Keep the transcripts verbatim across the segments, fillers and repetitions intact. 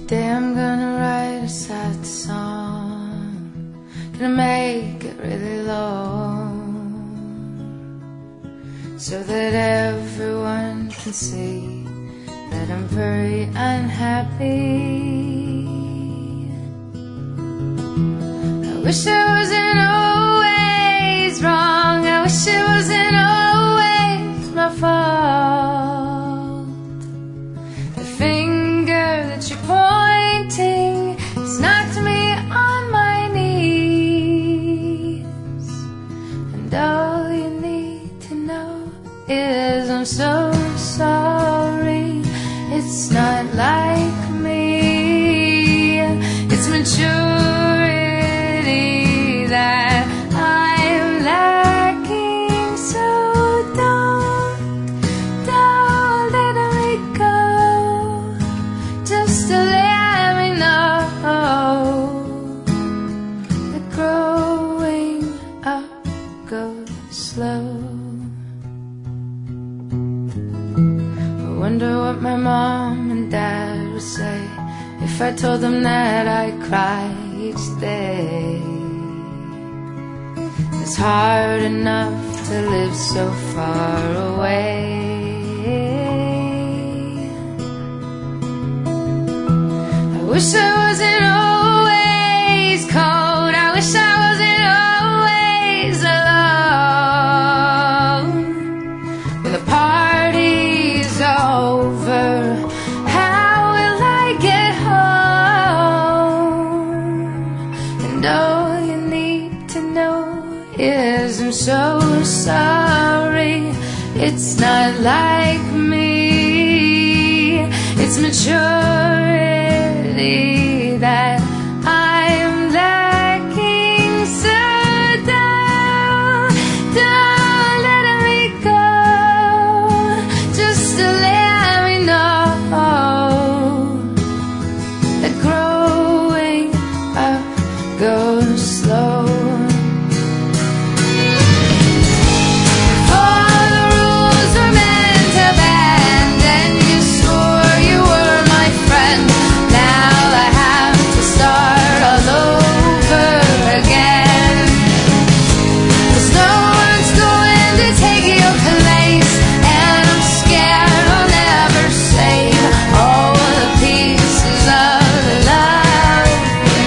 Today I'm gonna write a sad song, gonna make it really long, so that everyone can see that I'm very unhappy. I wish I wasn't always wrong, I wish it wasn't always my fault. The finger that you're pointing has knocked me on my knees, and all you need to know is I'm so sorry. It's not like me, it's maturity that I'm lacking. So don't, don't let me go, just to let me know that growing up goes slow. I wonder what my mom and dad would say if I told them that I cry each day. It's hard enough to live so far away. I wish I wasn't always cold, I wish I wasn't always alone. When the party's over, how will I get home? And all you need to know is I'm so sorry. It's not like me, it's maturity that I'm lacking. So don't, don't let me go, just to let me know that growing up goes slow. All the rules were meant to bend, and you swore you were my friend. Now I have to start all over again, 'cause no one's going to take your place, and I'm scared I'll never save all the pieces of the love we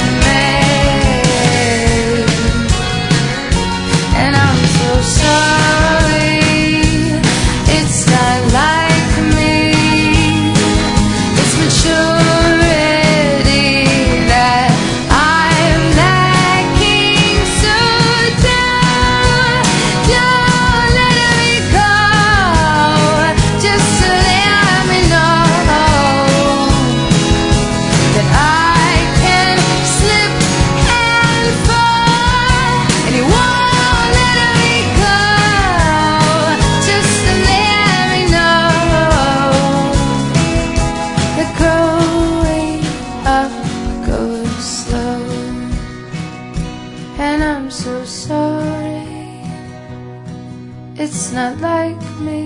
made. And I'm so sorry, it's not like me, it's maturity that I'm lacking. So don't, don't let me go, just to let me know that I can slip and fall, and you won't let me go, just to let me know that growing up goes slow. And I'm so sorry, it's not like me,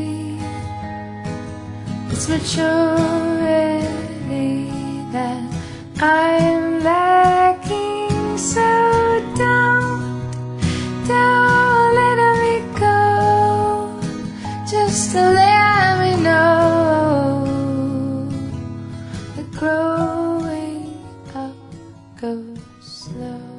it's maturity that I'm lacking. So don't, don't let me go, just to let me know that growing up goes slow.